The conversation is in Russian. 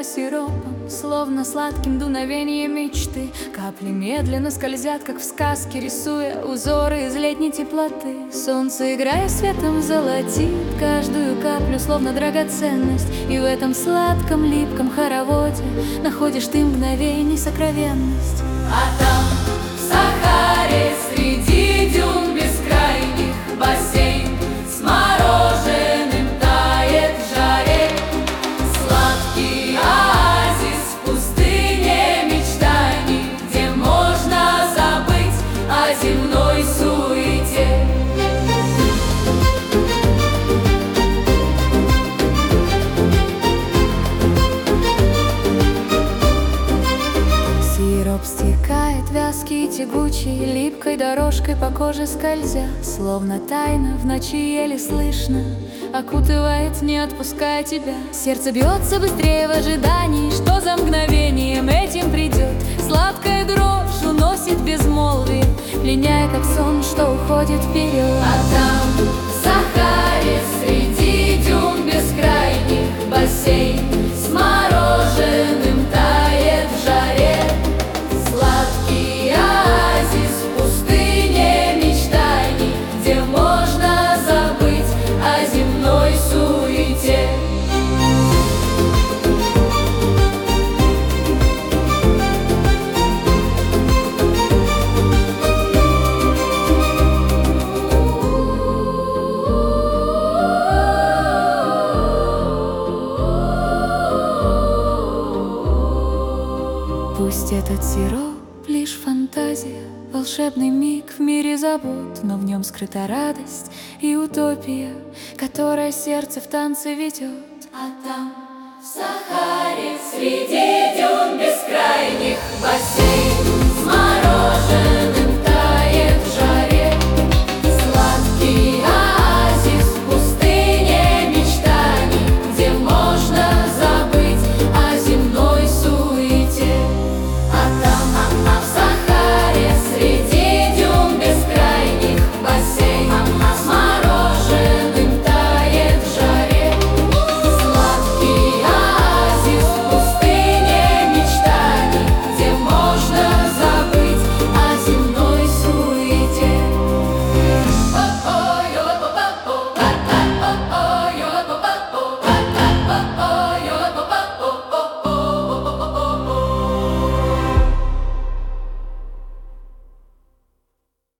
сиропом, словно сладким дуновением мечты. Капли медленно скользят, как в сказке, рисуя узоры из летней теплоты. Солнце, играя светом, золотит каждую каплю, словно драгоценность. И в этом сладком, липком хороводе находишь ты мгновений сокровенность. А там, в Сахаре, среди дюн бескрайних, бассейн с мороженым тает в жаре. Сладкий оазис в пустыне мечтаний, где можно забыть о земной суете. Сироп стекает вязкий и тягучий, липкой дорожкой по коже скользя, словно тайна в ночи еле слышно, окутывает, не отпуская тебя. Сердце бьется быстрее в ожидании, что за мгновением этим придет. Сладкая дрожь уносит безмолвие, пленяя, как сон, что уходит вперед. А там, в Сахаре, среди дюн бескрайних, бассейн с мороженым тает в жаре. Сладкий оазис в пустыне мечтаний, где можно забыть о земной суете. Пусть этот сироп лишь фантазия, волшебный миг в мире забот, но в нем скрыта радость и утопия, которая сердце в танце ведет. А там, в Сахаре, среди дюн бескрайних, бассейн с мороженым